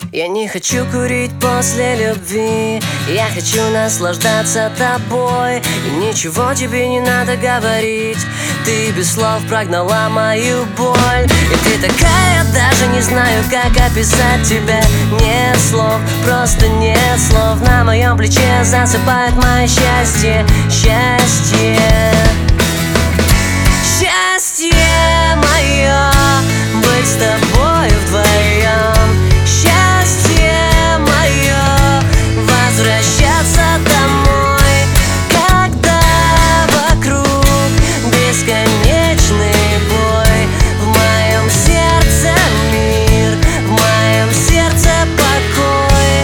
Я не хочу курить после любви, я хочу наслаждаться тобой. И ничего тебе не надо говорить, ты без слов прогнала мою боль. И ты такая, даже не знаю, как описать тебя. Нет слов, просто нет слов. На моем плече засыпает мое счастье, счастье. Счастье мое, быть с тобой вдвоем. Счастье мое, возвращаться домой, когда вокруг бесконечный бой. В моем сердце мир, в моем сердце покой.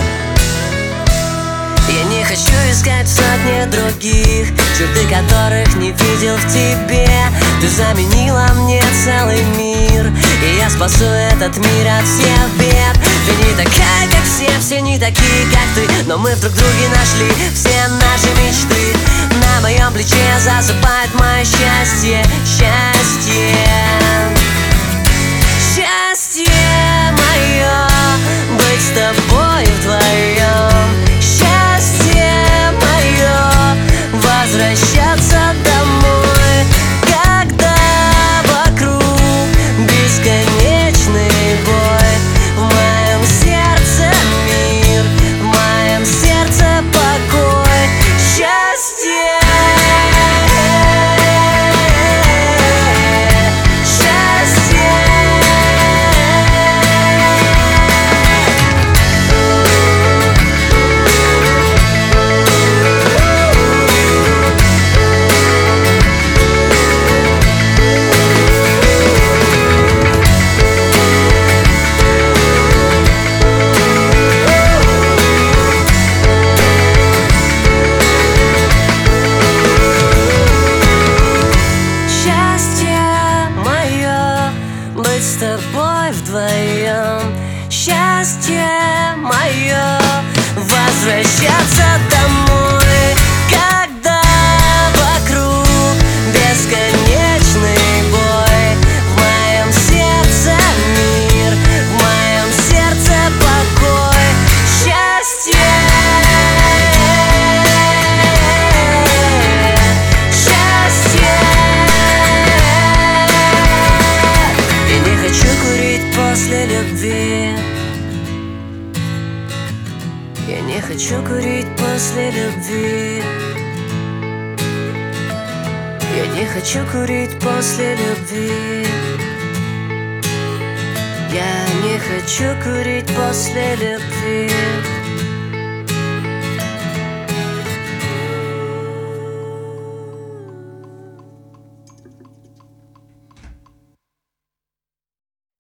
Я не хочу искать сотни других, черты которых не видел в тебе. Ты заменила мне целый мир, и я спасу этот мир от всех бед. Ты не такая, как все не такие, как ты, но мы в друг друге нашли все наши мечты. На моем плече засыпает мое счастье, счастье. Счастье мое, быть с тобой вдвоем. Счастье мое, возвращаться домой, когда вокруг бесконечный бой. В моем сердце мир, в моем сердце покой. Счастье. С тобой вдвоем. Счастье мое, возвращаться домой, когда вокруг бесконечный бой. В моем сердце мир, в моем сердце покой. Счастье. После любви я не хочу курить после любви. Я не хочу курить после любви. Я не хочу курить после любви.